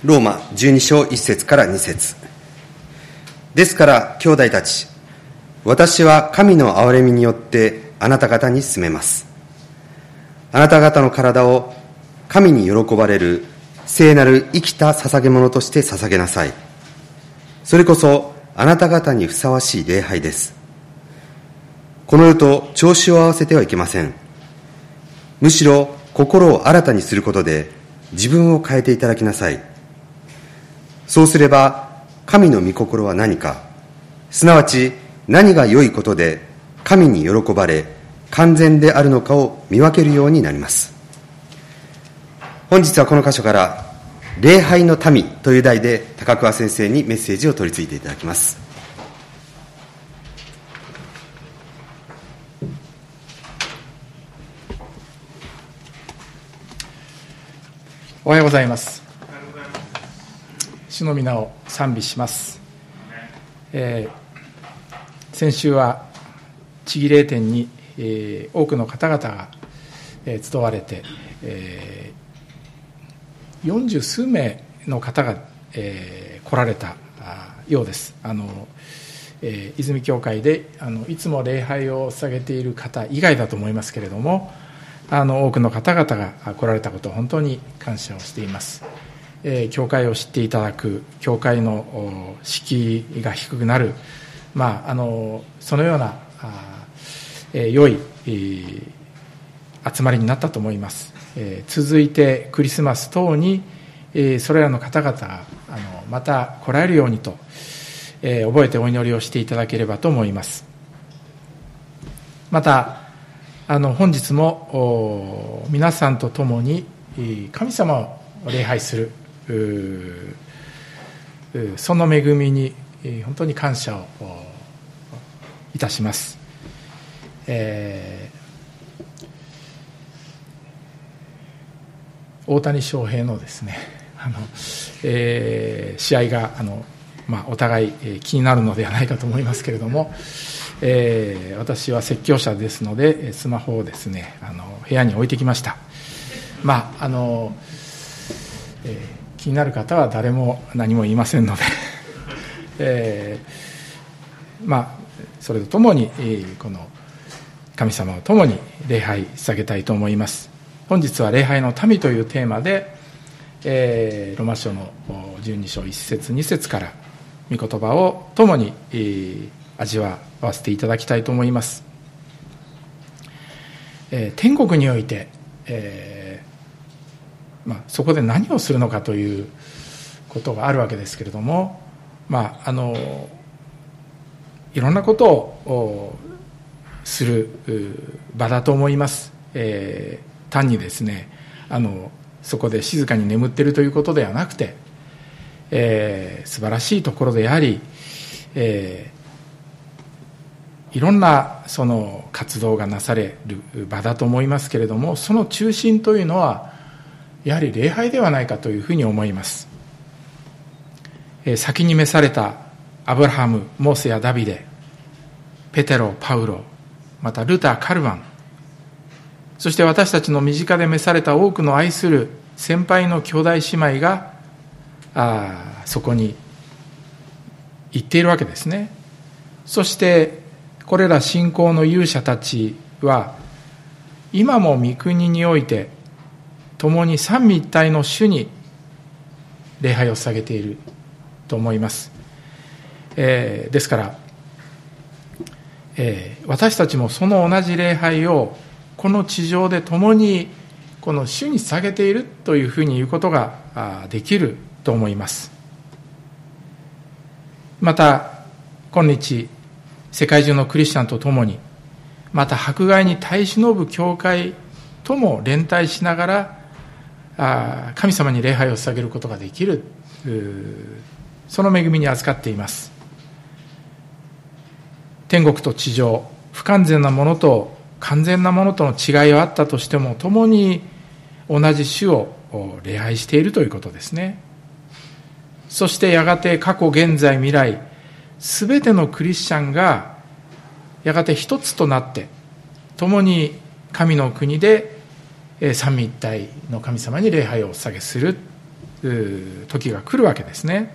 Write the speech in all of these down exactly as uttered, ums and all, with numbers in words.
ローマじゅうに章いち節からに節。ですから兄弟たち、私は神の憐れみによってあなた方に勧めます。あなた方の体を神に喜ばれる聖なる生きた捧げ物として捧げなさい。それこそあなた方にふさわしい礼拝です。この世と調子を合わせてはいけません。むしろ心を新たにすることで自分を変えていただきなさい。そうすれば神の御心は何か、すなわち何が良いことで神に喜ばれ完全であるのかを見分けるようになります。本日はこの箇所から礼拝の民という題で高桑先生にメッセージを取り次いでいただきます。 おはようございます。主の皆を賛美します。えー、先週は地義霊展に、えー、多くの方々が、えー、集われて、えー、よんじゅうすうめいの方が、えー、来られたようです。あの、えー、泉教会であのいつも礼拝を捧げている方以外だと思いますけれども、あの多くの方々が来られたことを本当に感謝をしています。えー、教会を知っていただく、教会の敷居が低くなる、まあ、あのそのようなあ、えー、良い、えー、集まりになったと思います。えー、続いてクリスマス等に、えー、それらの方々があのまた来られるようにと、えー、覚えてお祈りをしていただければと思います。またあの本日も皆さんと共に神様を礼拝する、その恵みに本当に感謝をいたします。えー、大谷翔平のですね、あの、えー、試合があの、まあ、お互い気になるのではないかと思いますけれども、えー、私は説教者ですのでスマホをですね、あの部屋に置いてきました。まああの、えー、気になる方は誰も何も言いませんので、えー、まあそれとともに、えー、この神様を共に礼拝捧げたいと思います。本日は礼拝の民というテーマで、えー、ローマ書のじゅうに章いち節に節から御言葉を共に、えー、味わわせていただきたいと思います。えー、天国において、えーまあ、そこで何をするのかということがあるわけですけれども、まあ、あのいろんなことをする場だと思います。えー、単にですね、あのそこで静かに眠っているということではなくて、えー、素晴らしいところであり、えーいろんなその活動がなされる場だと思いますけれども、その中心というのはやはり礼拝ではないかというふうに思います。先に召されたアブラハム、モーセやダビデ、ペテロ、パウロ、またルター、カルヴァン、そして私たちの身近で召された多くの愛する先輩の兄弟姉妹があそこに行っているわけですね。そしてこれら信仰の勇者たちは今も御国において共に三位一体の主に礼拝を捧げていると思います。えー、ですから、えー、私たちもその同じ礼拝をこの地上で共にこの主に捧げているというふうに言うことができると思います。また今日世界中のクリスチャンと共に、また迫害に耐え忍ぶ教会とも連帯しながら神様に礼拝を捧げることができる、その恵みに預かっています。天国と地上、不完全なものと完全なものとの違いはあったとしても、共に同じ主を礼拝しているということですね。そしてやがて過去、現在、未来、すべてのクリスチャンがやがて一つとなって共に神の国で三位一体の神様に礼拝をお捧げする、 時が来るわけですね。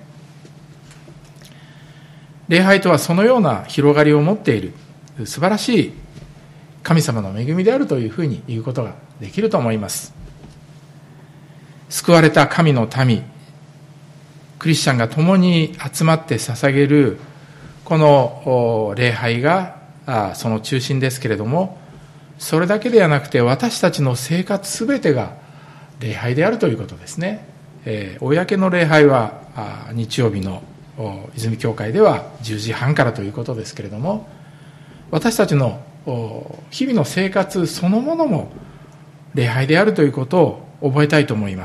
礼拝とはそのような広がりを持っている素晴らしい神様の恵みであるというふうに言うことができると思います。救われた神の民、クリスチャンが共に集まって捧げるこの礼拝がその中心ですけれども、それだけではなくて私たちの生活すべてが礼拝であるということですね。えー、公の礼拝は日曜日の泉教会ではじゅうじはんからということですけれども、私たちの日々の生活そのものも礼拝であるということを覚えたいと思います。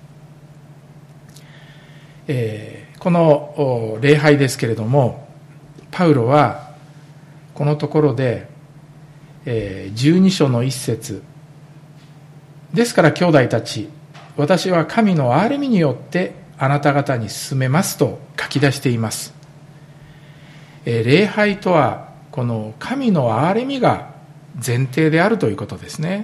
えー、この礼拝ですけれども、パウロはこのところでじゅうに章の一節、ですから兄弟たち、私は神の憐れみによってあなた方に進めますと書き出しています。礼拝とはこの神の憐れみが前提であるということですね。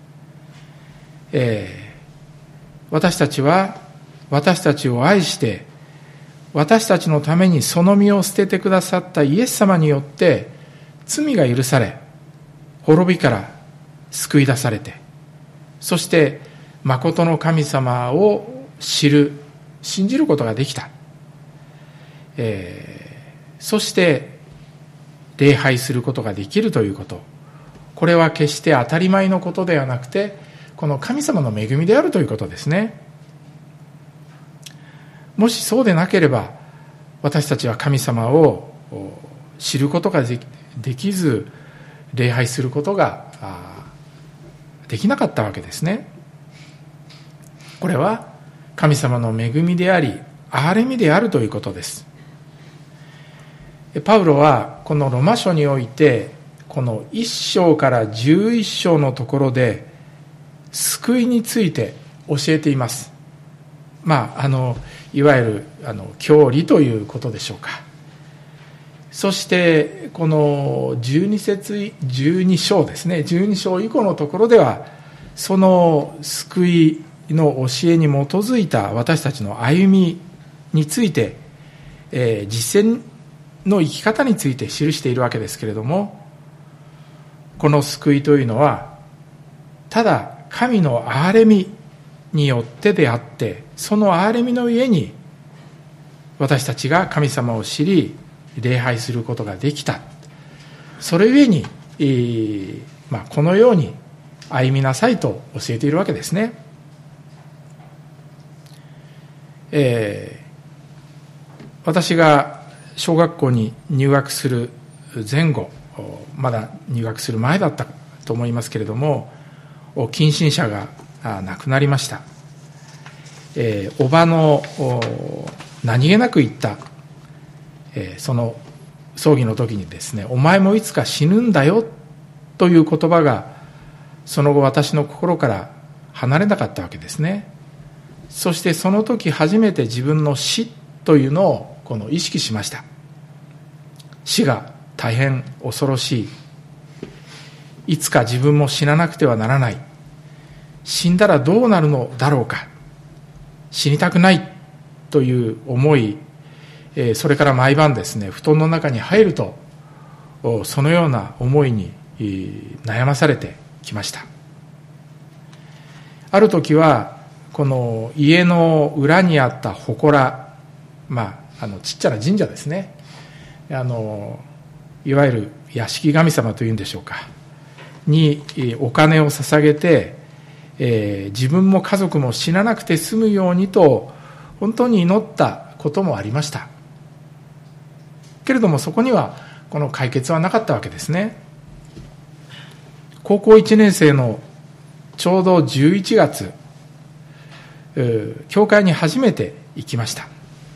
えー、私たちは私たちを愛して私たちのためにその身を捨ててくださったイエス様によって罪が許され、滅びから救い出されて、そして誠の神様を知る、信じることができた。えー、そして礼拝することができるということ、これは決して当たり前のことではなくて、この神様の恵みであるということですね。もしそうでなければ、私たちは神様を知ることができず、礼拝することができなかったわけですね。これは神様の恵みであり、憐れみであるということです。パウロはこのロマ書において、このいっ章からじゅういっ章のところで救いについて教えています。まあ、あのいわゆるあの教理ということでしょうか。そしてこのじゅうに節、じゅうに章ですね、じゅうに章以降のところでは、その救いの教えに基づいた私たちの歩みについて、えー、実践の生き方について記しているわけですけれども、この救いというのはただ神の憐れみによってであって、その憐れみの上に私たちが神様を知り礼拝することができた。それゆえに、えーまあ、このように歩みなさいと教えているわけですね。えー、私が小学校に入学する前後、まだ入学する前だったと思いますけれども、近親者が亡くなりました。えー、おばの何気なく言った、えー、その葬儀の時にですね、お前もいつか死ぬんだよという言葉がその後私の心から離れなかったわけですね。そしてその時初めて自分の死というのをこの意識しました。死が大変恐ろしい、いつか自分も死ななくてはならない、死んだらどうなるのだろうか、死にたくないという思い、それから毎晩ですね、布団の中に入るとそのような思いに悩まされてきました。ある時はこの家の裏にあった祠、まあ、あのちっちゃな神社ですね、あのいわゆる屋敷神様というんでしょうかにお金を捧げて、えー、自分も家族も死ななくて済むようにと本当に祈ったこともありました。けれどもそこにはこの解決はなかったわけですね。高校いちねん生のちょうどじゅういちがつ、教会に初めて行きました。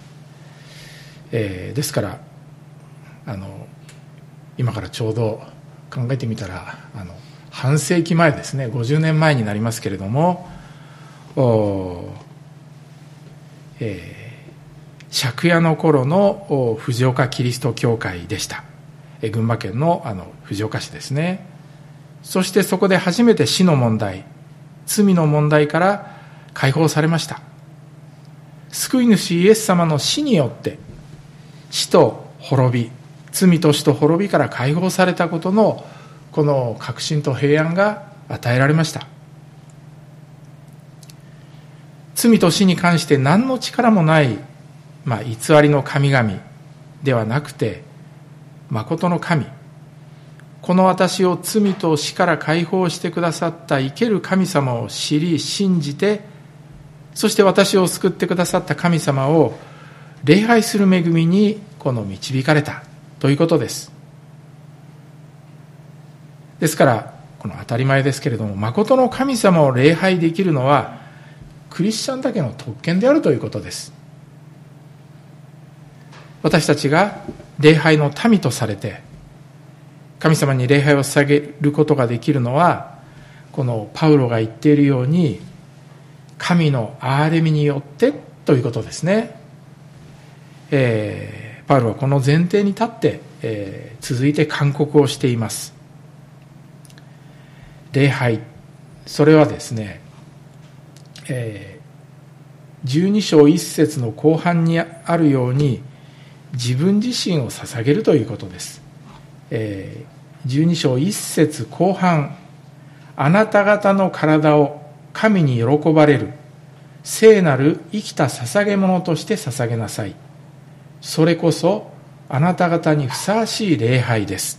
えー、ですからあの今からちょうど考えてみたらあの半世紀前ですね、ごじゅうねんまえになりますけれども、えー、借家の頃の藤岡キリスト教会でした。群馬県のあの藤岡市ですね。そしてそこで初めて死の問題、罪の問題から解放されました。 救い主イエス様の死によって死と滅び、罪と死と滅びから解放されたことのこの確信と平安が与えられました。罪と死に関して何の力もない、まあ、偽りの神々ではなくて、誠の神、この私を罪と死から解放してくださった生ける神様を知り信じて、そして私を救ってくださった神様を礼拝する恵みにこの導かれたということです。ですからこの当たり前ですけれども、誠の神様を礼拝できるのはクリスチャンだけの特権であるということです。私たちが礼拝の民とされて神様に礼拝を捧げることができるのは、このパウロが言っているように神の憐れみによってということですね。えー、パウロはこの前提に立って、えー、続いて勧告をしています。礼拝、それはですね、えー、じゅうに章いっ節の後半にあるように自分自身を捧げるということです。えー、じゅうに章いっ節後半、あなた方の体を神に喜ばれる聖なる生きた捧げ物として捧げなさい。それこそあなた方にふさわしい礼拝です。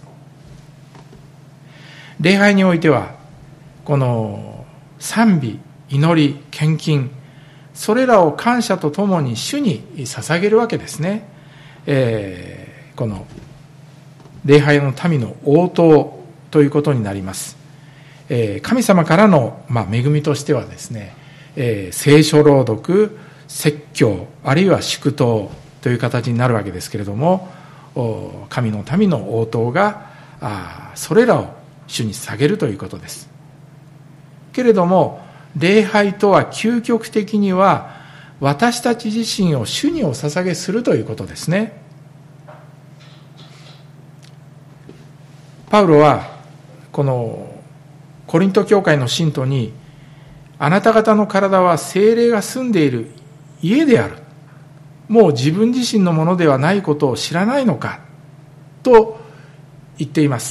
礼拝においてはこの賛美、祈り、献金、それらを感謝とともに主に捧げるわけですね。えー、この礼拝の民の応答ということになります。えー、神様からの、まあ、恵みとしてはですね、えー、聖書朗読、説教、あるいは祝祷という形になるわけですけれども、神の民の応答があそれらを主に捧げるということです。けれども礼拝とは究極的には私たち自身を主にお捧げするということですね。パウロはこのコリント教会の信徒に、あなた方の体は聖霊が住んでいる家である、もう自分自身のものではないことを知らないのかと言っています。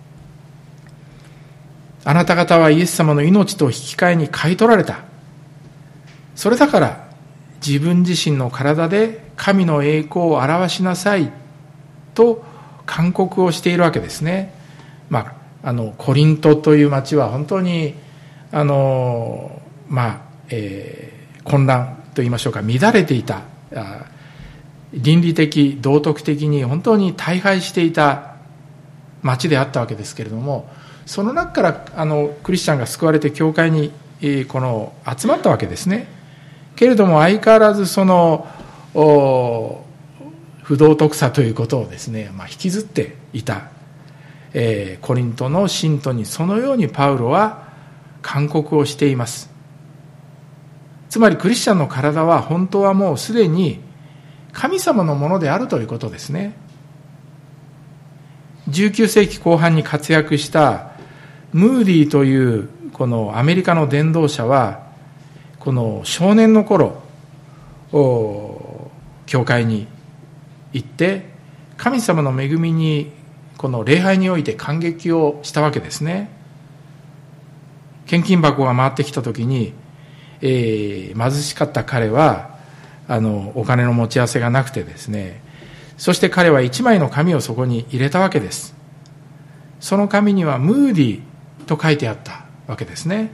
あなた方はイエス様の命と引き換えに買い取られた。それだから自分自身の体で神の栄光を表しなさいと勧告をしているわけですね。まあ、あのコリントという町は本当にあの、まあえー、混乱といいましょうか、乱れていた、倫理的道徳的に本当に大敗していた町であったわけですけれども、その中からあのクリスチャンが救われて教会に、えー、この集まったわけですね。けれども相変わらずその不道徳さということをですね、まあ、引きずっていた、えー、コリントの信徒にそのようにパウロは勧告をしています。つまりクリスチャンの体は本当はもうすでに神様のものであるということですね。じゅうきゅう世紀後半に活躍したムーディというこのアメリカの伝道者は、この少年の頃教会に行って神様の恵みにこの礼拝において感激をしたわけですね。献金箱が回ってきた時に、えー、貧しかった彼はあのお金の持ち合わせがなくてですね、そして彼は一枚の紙をそこに入れたわけです。その紙にはムーディと書いてあったわけですね。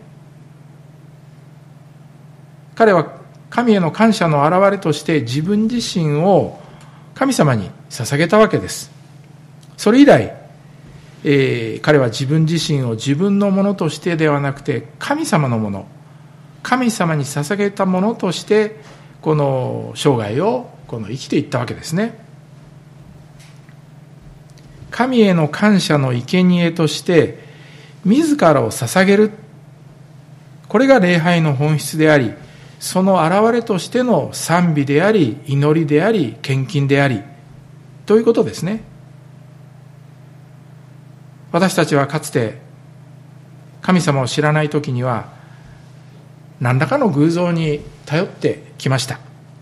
彼は神への感謝の表れとして自分自身を神様に捧げたわけです。それ以来、えー、彼は自分自身を自分のものとしてではなくて神様のもの、神様に捧げたものとしてこの生涯をこの生きていったわけですね。神への感謝の生贄として自らを捧げる、これが礼拝の本質であり、その現れとしての賛美であり、祈りであり、献金でありということですね。私たちはかつて神様を知らないときには何らかの偶像に頼ってきました。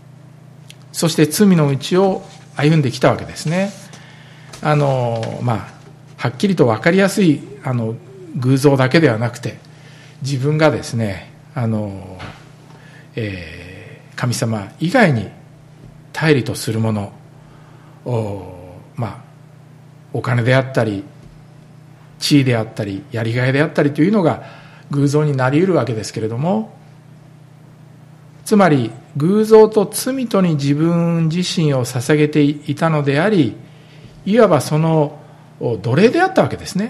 そして罪の道を歩んできたわけですね。あのまあはっきりと分かりやすいあの偶像だけではなくて、自分がですねあの、えー、神様以外に頼りとするもの、お,、まあ、お金であったり地位であったりやりがいであったりというのが偶像になり得るわけですけれども、つまり偶像と罪とに自分自身を捧げていたのであり、いわばその奴隷であったわけですね。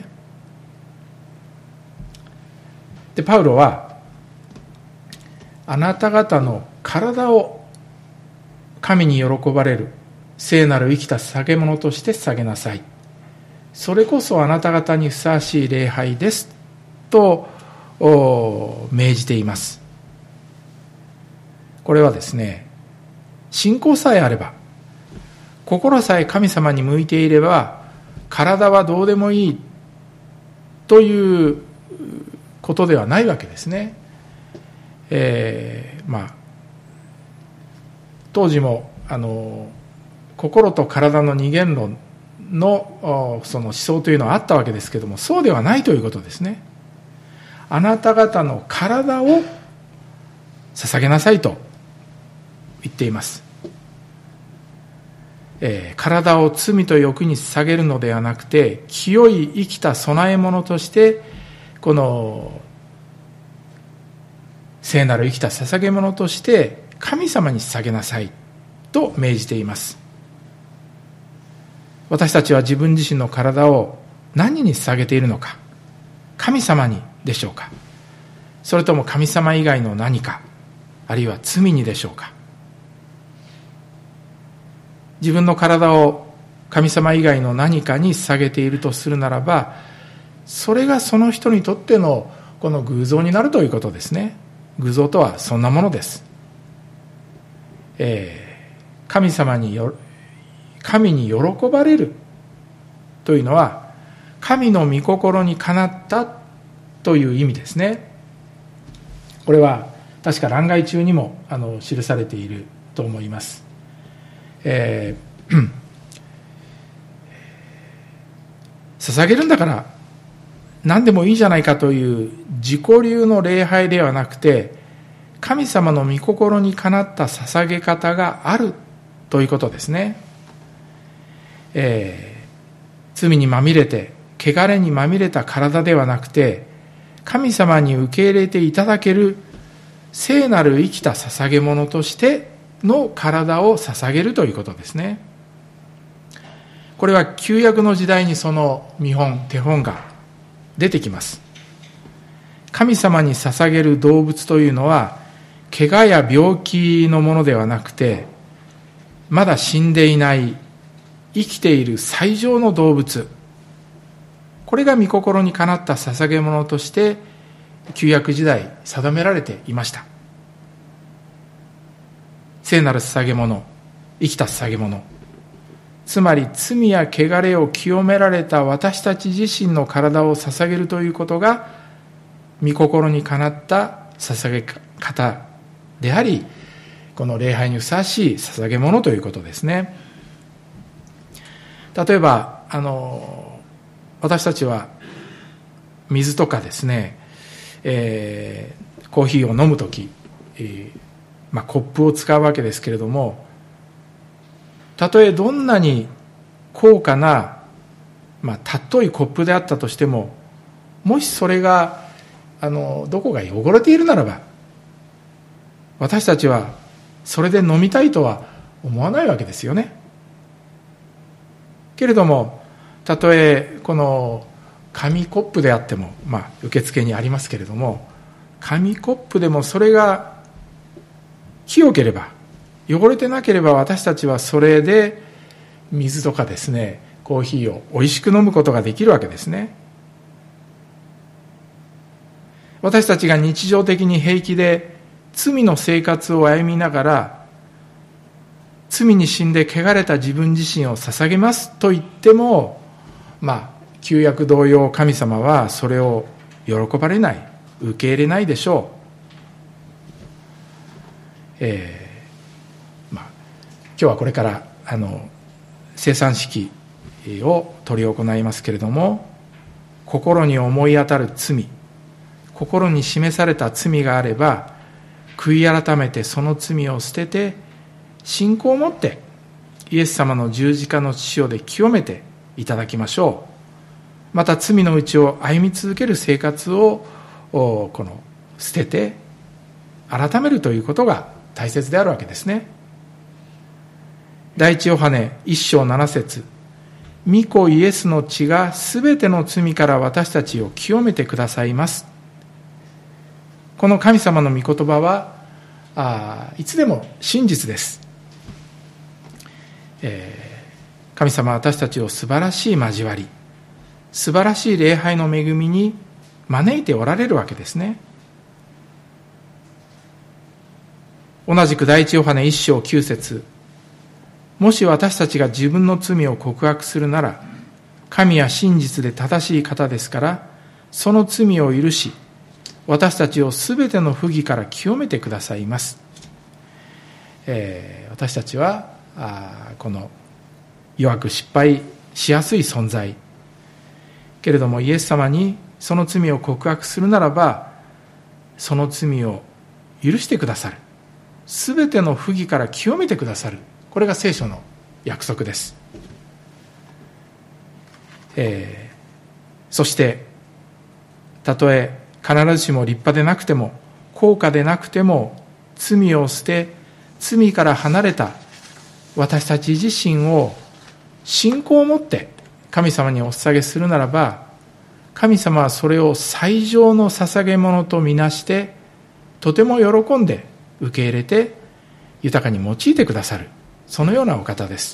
でパウロは、あなた方の体を神に喜ばれる聖なる生きた捧げ物として捧げなさい、それこそあなた方にふさわしい礼拝ですと命じています。これはですね、信仰さえあれば、心さえ神様に向いていれば、体はどうでもいいということではないわけですね。えー、まあ当時もあの心と体の二元論のその思想というのはあったわけですけれども、そうではないということですね。あなた方の体を捧げなさいと言っています。えー、体を罪と欲に捧げるのではなくて、清い生きた供え物としてこの聖なる生きた捧げ物として神様に捧げなさいと命じています。私たちは自分自身の体を何に捧げているのか、神様にでしょうか、それとも神様以外の何か、あるいは罪にでしょうか。自分の体を神様以外の何かに捧げているとするならば、それがその人にとってのこの偶像になるということですね。偶像とはそんなものです。えー、神様によ神に喜ばれるというのは、神の御心にかなったという意味ですね。これは確か欄外中にもあの記されていると思います。えー、捧げるんだから何でもいいじゃないかという自己流の礼拝ではなくて、神様の御心にかなった捧げ方があるということですね。えー、罪にまみれて汚れにまみれた体ではなくて、神様に受け入れていただける聖なる生きた捧げ物としての体を捧げるということですね。これは旧約の時代にその見本手本が出てきます。神様に捧げる動物というのは、怪我や病気のものではなくて、まだ死んでいない生きている最上の動物、これが御心にかなった捧げ物として旧約時代定められていました。聖なる捧げ物、生きた捧げ物、つまり罪や汚れを清められた私たち自身の体を捧げるということが御心にかなった捧げ方であり、この礼拝にふさわしい捧げ物ということですね。例えばあの私たちは水とかですね、えー、コーヒーを飲むとき、えーまあ、コップを使うわけですけれども、たとえどんなに高価な、まあ、尊いコップであったとしても、もしそれがあのどこが汚れているならば、私たちはそれで飲みたいとは思わないわけですよね。けれども、たとえこの紙コップであっても、まあ、受付にありますけれども、紙コップでもそれが清ければ、汚れてなければ、私たちはそれで水とかですね、コーヒーをおいしく飲むことができるわけですね。私たちが日常的に平気で罪の生活を歩みながら、罪に死んで汚れた自分自身を捧げますと言っても、まあ旧約同様、神様はそれを喜ばれない、受け入れないでしょう。えーまあ、 今日はこれからあの聖餐式を執り行いますけれども、心に思い当たる罪、心に示された罪があれば、悔い改めてその罪を捨てて、信仰を持ってイエス様の十字架の血潮で清めていただきましょう。また罪のうちを歩み続ける生活をこの捨てて改めるということが大切であるわけですね。第一ヨハネ一章七節、御子イエスの血がすべての罪から私たちを清めてくださいます。この神様の御言葉はあいつでも真実です。えー、神様は私たちを素晴らしい交わり、素晴らしい礼拝の恵みに招いておられるわけですね。同じく第一ヨハネ一章九節、もし私たちが自分の罪を告白するなら、神は真実で正しい方ですから、その罪を許し、私たちをすべての不義から清めてくださいます。えー、私たちはあこの弱く失敗しやすい存在けれども、イエス様にその罪を告白するならば、その罪を許してくださる、すべての不義から清めてくださる、これが聖書の約束です。えー、そしてたとえ必ずしも立派でなくても高価でなくても、罪を捨て罪から離れた私たち自身を信仰を持って神様にお捧げするならば、神様はそれを最上の捧げ物とみなしてとても喜んで受け入れて豊かに用いてくださる、そのようなお方です。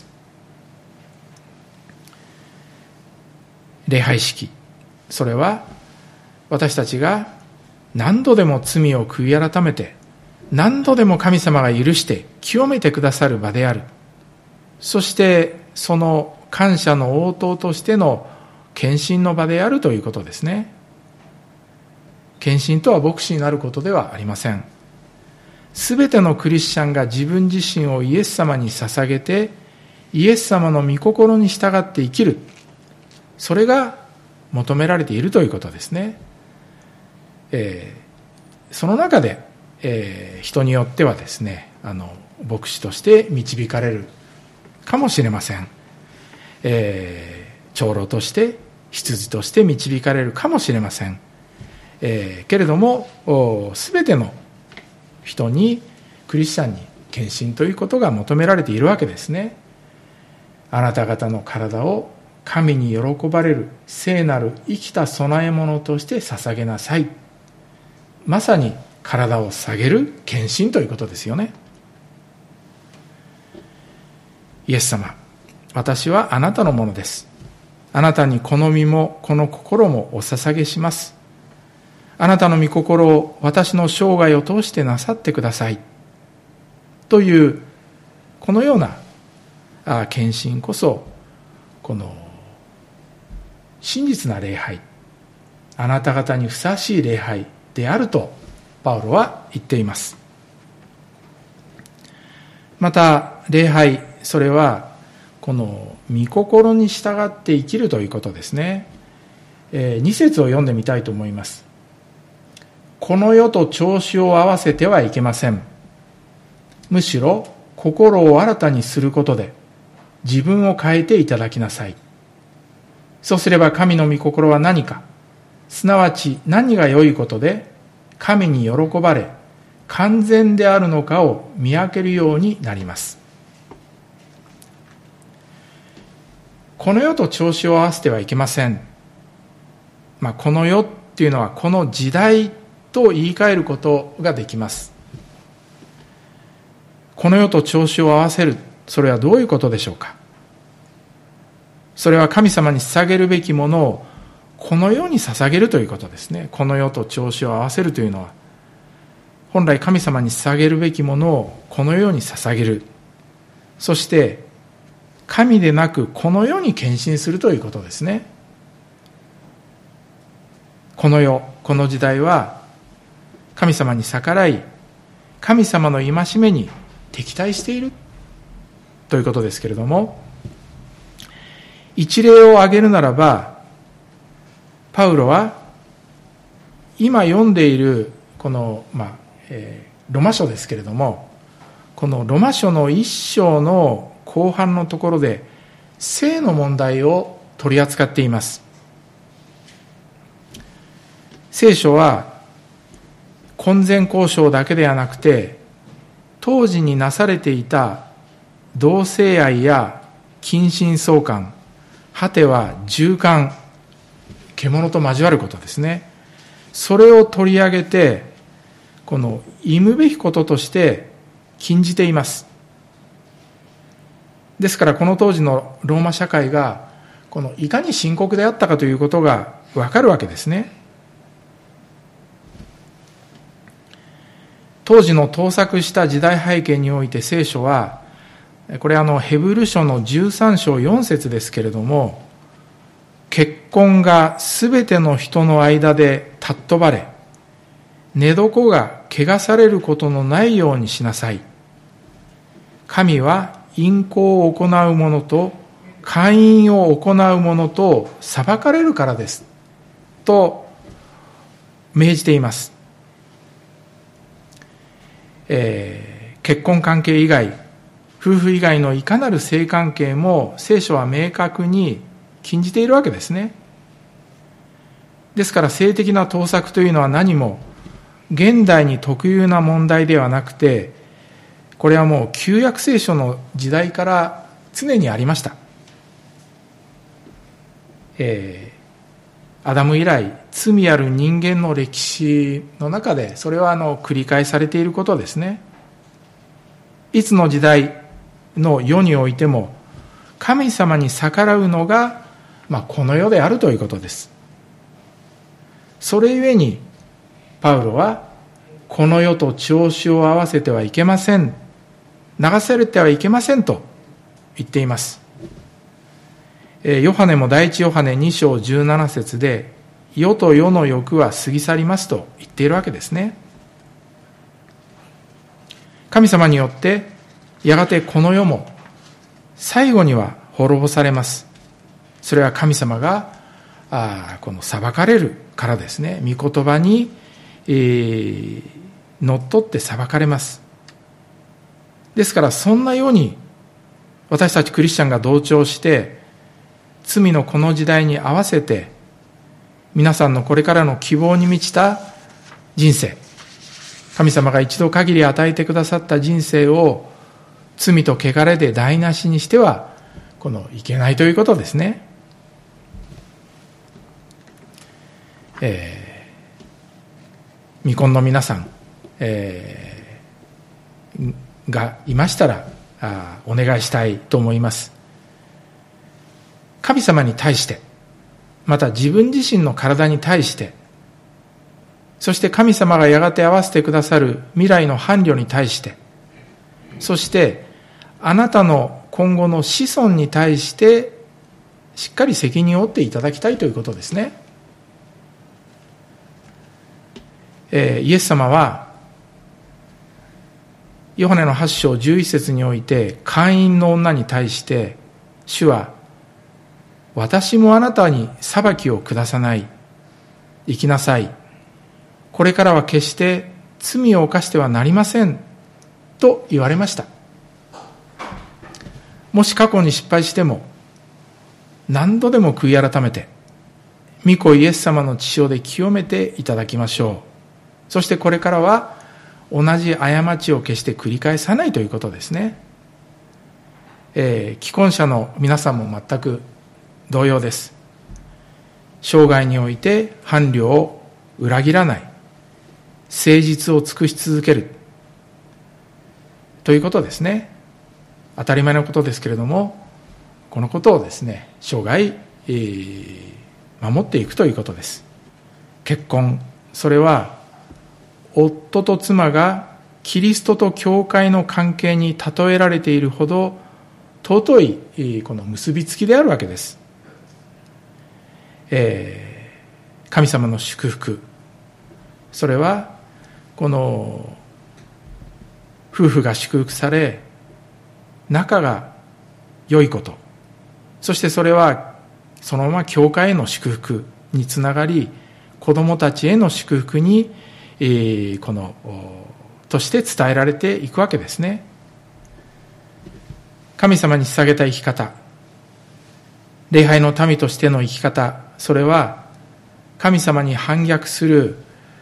礼拝式、それは私たちが何度でも罪を悔い改めて、何度でも神様が許して清めてくださる場である。そしてその感謝の応答としての献身の場であるということですね。献身とは牧師になることではありません。すべてのクリスチャンが自分自身をイエス様に捧げて、イエス様の御心に従って生きる、それが求められているということですね。えー、その中で、えー、人によってはですね、あの牧師として導かれるかもしれません。えー、長老として羊として導かれるかもしれません。えー、けれどもすべての人にクリスチャンに献身ということが求められているわけですね。あなた方の体を神に喜ばれる聖なる生きた供え物として捧げなさい。まさに体を下げる献身ということですよね。イエス様、私はあなたのものです。あなたにこの身もこの心もお捧げします。あなたの御心を私の生涯を通してなさってください。というこのような献身こそ、この真実な礼拝、あなた方にふさわしい礼拝であるとパウロは言っています。また礼拝、それはこの御心に従って生きるということですね。えー、に節を読んでみたいと思います。この世と調子を合わせてはいけません。むしろ心を新たにすることで自分を変えていただきなさい。そうすれば神の御心は何か、すなわち何が良いことで神に喜ばれ完全であるのかを見分けるようになります。この世と調子を合わせてはいけません。まあ、この世っていうのはこの時代と言い換えることができます。この世と調子を合わせる、それはどういうことでしょうか。それは神様に捧げるべきものをこの世に捧げるということですね。この世と調子を合わせるというのは、本来神様に捧げるべきものをこの世に捧げる。そして神でなくこの世に献身するということですね。この世、この時代は神様に逆らい、神様の戒めに敵対している。 ということですけれども、一例を挙げるならば、パウロは今読んでいるこの、まあえー、ロマ書ですけれども、このロマ書の一章の後半のところで性の問題を取り扱っています。聖書は婚前交渉だけではなくて、当時になされていた同性愛や近親相関、果ては従姦、獣と交わることですね。それを取り上げて、この忌むべきこととして禁じています。ですからこの当時のローマ社会がこのいかに深刻であったかということがわかるわけですね。当時の盗作した時代背景において聖書は、これあのヘブル書のじゅうさん章よん節ですけれども、結婚がすべての人の間で尊ばれ、寝床が汚されることのないようにしなさい。神は淫行を行う者と姦淫を行う者と裁かれるからです。と命じています。えー、結婚関係以外、夫婦以外のいかなる性関係も聖書は明確に禁じているわけですね。ですから性的な盗作というのは何も現代に特有な問題ではなくて、これはもう旧約聖書の時代から常にありました。えー、アダム以来罪ある人間の歴史の中でそれはあの繰り返されていることですね。いつの時代の世においても神様に逆らうのが、まあ、この世であるということです。それゆえにパウロはこの世と調子を合わせてはいけません、流されてはいけませんと言っています。ヨハネも第一ヨハネに章じゅうなな節で、世と世の欲は過ぎ去りますと言っているわけですね。神様によってやがてこの世も最後には滅ぼされます。それは神様があこの裁かれるからですね。御言葉に、えー、のっとって裁かれます。ですからそんなように私たちクリスチャンが同調して罪のこの時代に合わせて皆さんのこれからの希望に満ちた人生、神様が一度限り与えてくださった人生を罪と汚れで台無しにしてはこのいけないということですね。えー、未婚の皆さん、えー、がいましたらあお願いしたいと思います。神様に対して、また自分自身の体に対して、そして神様がやがて合わせてくださる未来の伴侶に対して、そしてあなたの今後の子孫に対してしっかり責任を負っていただきたいということですね。えー、イエス様はヨハネのはち章じゅういち節において姦淫の女に対して主は、私もあなたに裁きを下さない、生きなさい、これからは決して罪を犯してはなりませんと言われました。もし過去に失敗しても何度でも悔い改めて御子イエス様の血潮で清めていただきましょう。そしてこれからは同じ過ちを決して繰り返さないということですね。えー、既婚者の皆さんも全く同様です。生涯において伴侶を裏切らない、誠実を尽くし続けるということですね。当たり前のことですけれども、このことをですね、生涯、えー、守っていくということです。結婚、それは夫と妻がキリストと教会の関係に例えられているほど尊いこの結びつきであるわけです。えー、神様の祝福、それはこの夫婦が祝福され、仲が良いこと、そしてそれはそのまま教会への祝福につながり、子供たちへの祝福に、えー、このとして伝えられていくわけですね。神様に捧げた生き方、礼拝の民としての生き方、それは神様に反逆する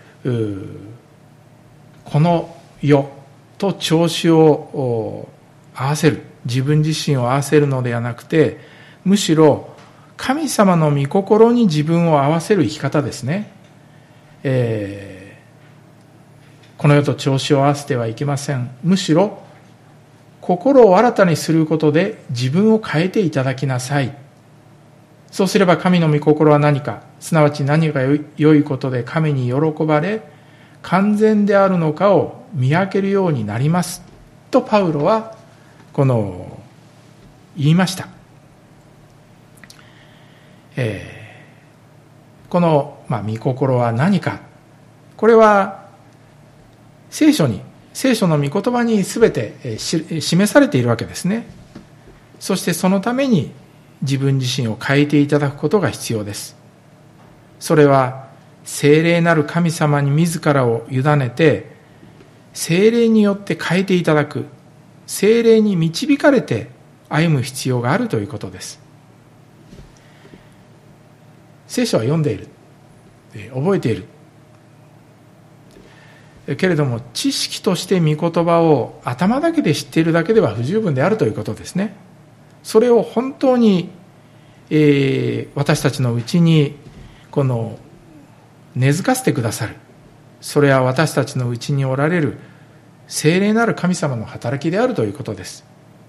この世と調子を合わせる、自分自身を合わせるのではなくて、むしろ神様の御心に自分を合わせる生き方ですね。えー、この世と調子を合わせてはいけません。むしろ心を新たにすることで自分を変えていただきなさい。そうすれば神の御心は何か、すなわち何が良いことで神に喜ばれ完全であるのかを見分けるようになりますとパウロはこの言いました。えー、この、まあ、御心は何か、これは聖書に聖書の御言葉にすべて示されているわけですね。そしてそのために自分自身を変えていただくことが必要です。それは聖霊なる神様に自らを委ねて、聖霊によって変えていただく、聖霊に導かれて歩む必要があるということです。聖書は読んでいる、覚えているけれども、知識として御言葉を頭だけで知っているだけでは不十分であるということですね。それを本当に、えー、私たちのうちにこの根付かせてくださる、それは私たちのうちにおられる聖霊なる神様の働きであるということです。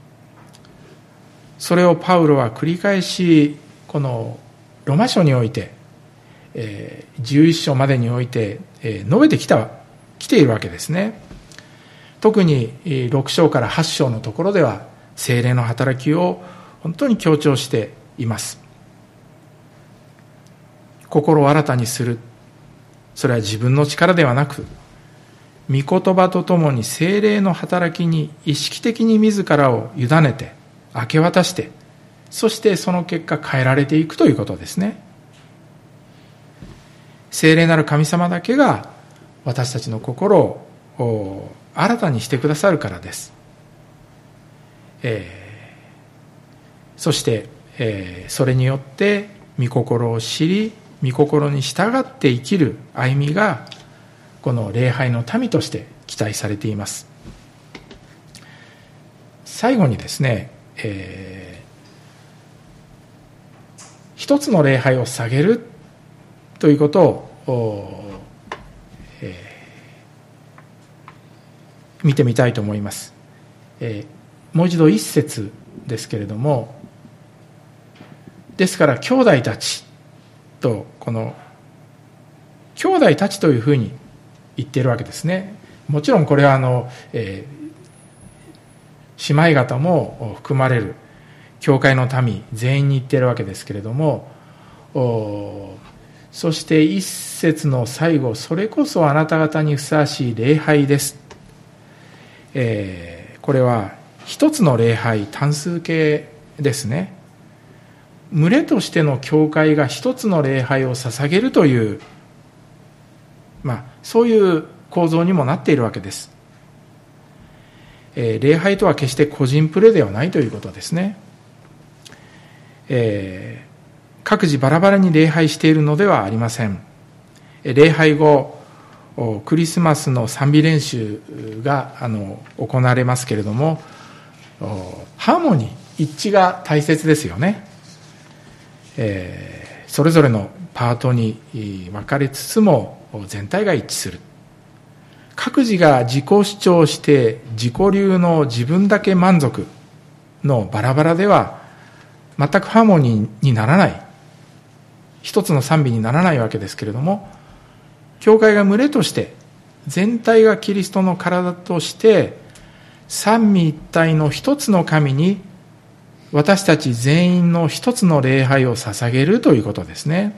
それをパウロは繰り返しこのロマ書において、えー、じゅういっ章までにおいて、えー、述べてきた来ているわけですね。特にろく章からはち章のところでは聖霊の働きを本当に強調しています。心を新たにする、それは自分の力ではなく、御言葉とともに聖霊の働きに意識的に自らを委ねて明け渡して、そしてその結果変えられていくということですね。聖霊なる神様だけが私たちの心を新たにしてくださるからです。えー、そして、えー、それによって御心を知り、御心に従って生きる歩みがこの礼拝の民として期待されています。最後にですね、えー、一つの礼拝を捧げるということを、えー、見てみたいと思います。えー、もう一度一節ですけれども、ですから兄弟たちと、この兄弟たちというふうに言っているわけですね。もちろんこれはあの、えー、姉妹方も含まれる教会の民全員に言っているわけですけれども、そして一節の最後、それこそあなた方にふさわしい礼拝です、えー、これは一つの礼拝、単数形ですね。群れとしての教会が一つの礼拝を捧げるという、まあ、そういう構造にもなっているわけです。えー、礼拝とは決して個人プレーではないということですね。えー、各自バラバラに礼拝しているのではありません。礼拝後、クリスマスの賛美練習があの行われますけれども、ハーモニー、一致が大切ですよね。えー、それぞれのパートに分かれつつも全体が一致する。各自が自己主張して自己流の自分だけ満足のバラバラでは全くハーモニーにならない、一つの賛美にならないわけですけれども、教会が群れとして全体がキリストの体として三位一体の一つの神に私たち全員の一つの礼拝を捧げるということですね。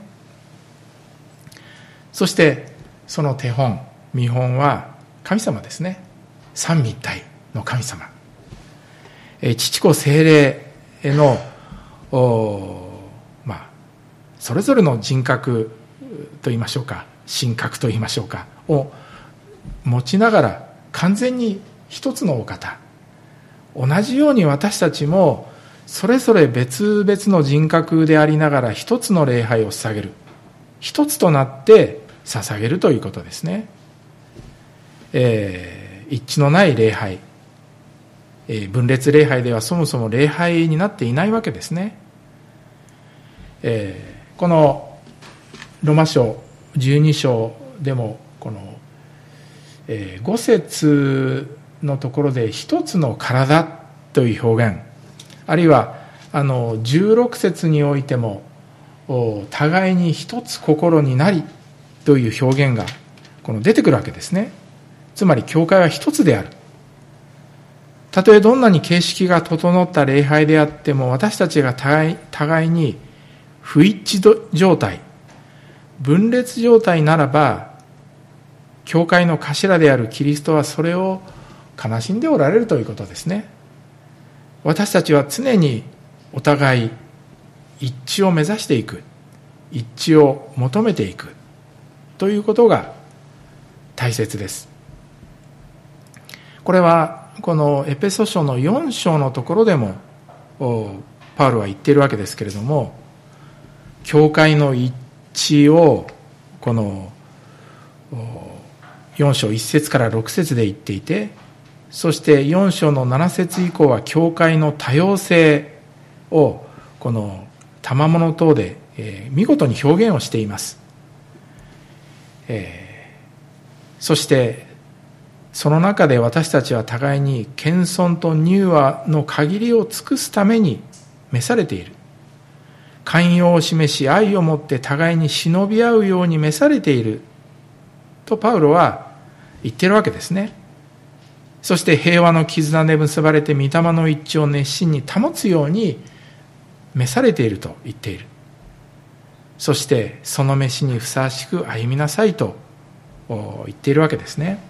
そしてその手本、見本は神様ですね。三位一体の神様、父子聖霊へのまあそれぞれの人格といいましょうか、神格といいましょうかを持ちながら完全に一つのお方、同じように私たちもそれぞれ別々の人格でありながら一つの礼拝を捧げる、一つとなって捧げるということですね。えー、一致のない礼拝、えー、分裂礼拝ではそもそも礼拝になっていないわけですね。えー、このローマ書じゅうに章でもこの、えー、ご節のところで一つの体という表現、あるいはあのじゅうろく節においても互いに一つ心になりという表現がこの出てくるわけですね。つまり教会は一つである。たとえどんなに形式が整った礼拝であっても、私たちが互い、互いに不一致状態、分裂状態ならば、教会の頭であるキリストはそれを悲しんでおられるということですね。私たちは常にお互い一致を目指していく、一致を求めていくということが大切です。これはこのエペソ書のよん章のところでもパウロは言っているわけですけれども、教会の一致をこのよん章いち節からろく節で言っていて、そしてよん章のなな節以降は教会の多様性をこの賜物等で、えー、見事に表現をしています。えー、そしてその中で私たちは互いに謙遜と柔和の限りを尽くすために召されている。寛容を示し愛をもって互いに忍び合うように召されているとパウロは言っているわけですね。そして平和の絆で結ばれて御霊の一致を熱心に保つように召されていると言っている。そしてその召しにふさわしく歩みなさいと言っているわけですね。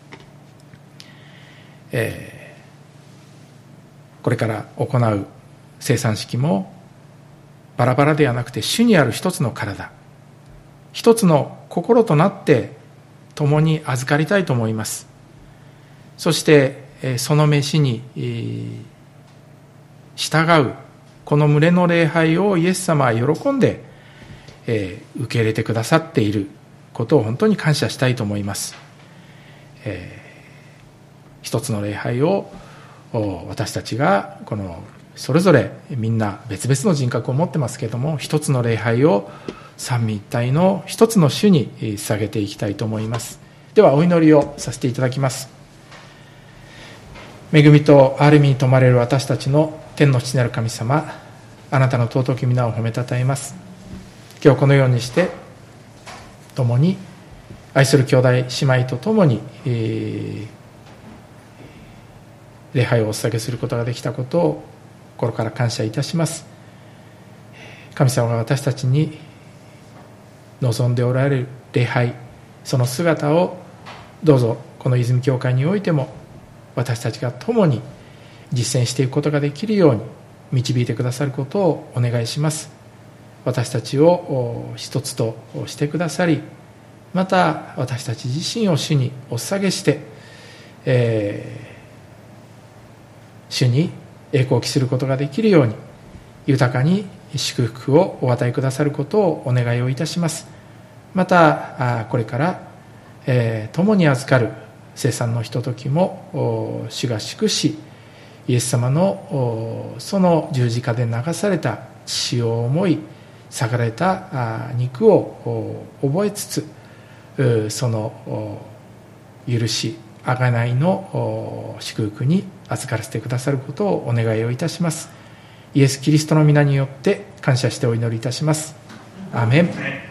えー、これから行う聖餐式もバラバラではなくて主にある一つの体、一つの心となって共に預かりたいと思います。そしてその召しに従うこの群れの礼拝をイエス様は喜んで受け入れてくださっていることを本当に感謝したいと思います。えー一つの礼拝を私たちがこのそれぞれみんな別々の人格を持ってますけれども、一つの礼拝を三位一体の一つの主に捧げていきたいと思います。ではお祈りをさせていただきます。恵みと憐れみに富まれる私たちの天の父なる神様、あなたの尊き皆を褒めたたえます。今日このようにして共に愛する兄弟姉妹と共に、えー礼拝をお捧げすることができたことを心から感謝いたします。神様が私たちに望んでおられる礼拝、その姿をどうぞこの泉教会においても私たちが共に実践していくことができるように導いてくださることをお願いします。私たちを一つとしてくださり、また私たち自身を主にお捧げして、えー主に栄光を期することができるように豊かに祝福をお与えくださることをお願いをいたします。またこれから、えー、共に預かる聖餐のひとときも主が祝し、イエス様のその十字架で流された血を思い裂かれた肉を覚えつつ、その許し贖いの祝福に預からせてくださることをお願いをいたします。イエス・キリストの皆によって感謝してお祈りいたします。アーメン。